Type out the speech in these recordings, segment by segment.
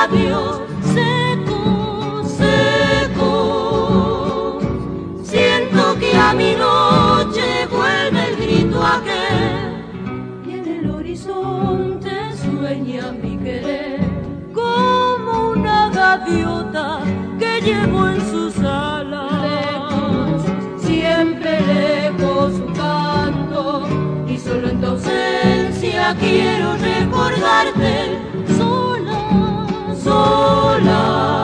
labios secos, secos. Siento que a mi noche vuelve el grito aquel, y en el horizonte sueña mi querer, como una gaviota que llevo en sus alas. Lejos, siempre lejos su canto, y solo en tu ausencia quiero recordarte, sola, sola.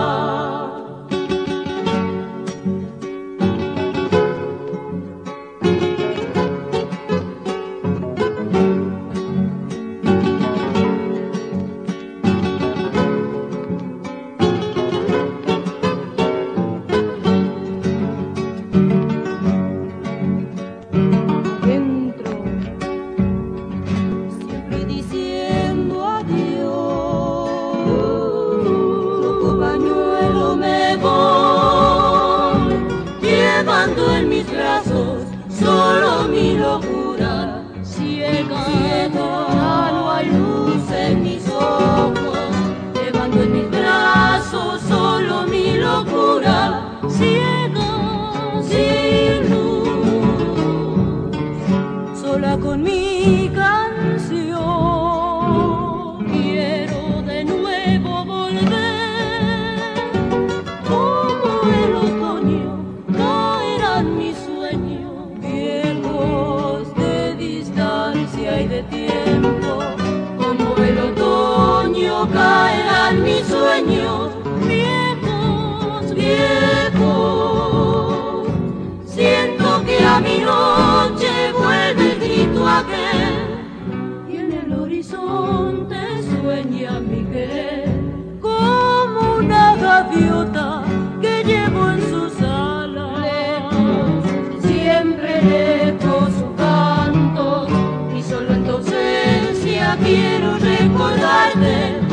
Llevando en mis brazos solo mi locura, ciega, ciega, ya no hay luz en mis ojos. Llevando en mis brazos solo mi locura, ciega, sin luz, sola con mi canción. Quiero de nuevo volver, como el otoño caerán mis sueños, viejos de distancia y de tiempo. Como el otoño caerán mis sueños, viejos, viejos. Siento que a mi noche vuelve el grito aquel, y en el horizonte sueña mi querer, como una gaviota que llevo en sus alas. Lejos, siempre lejos su canto, y solo en tu ausencia quiero recordarte,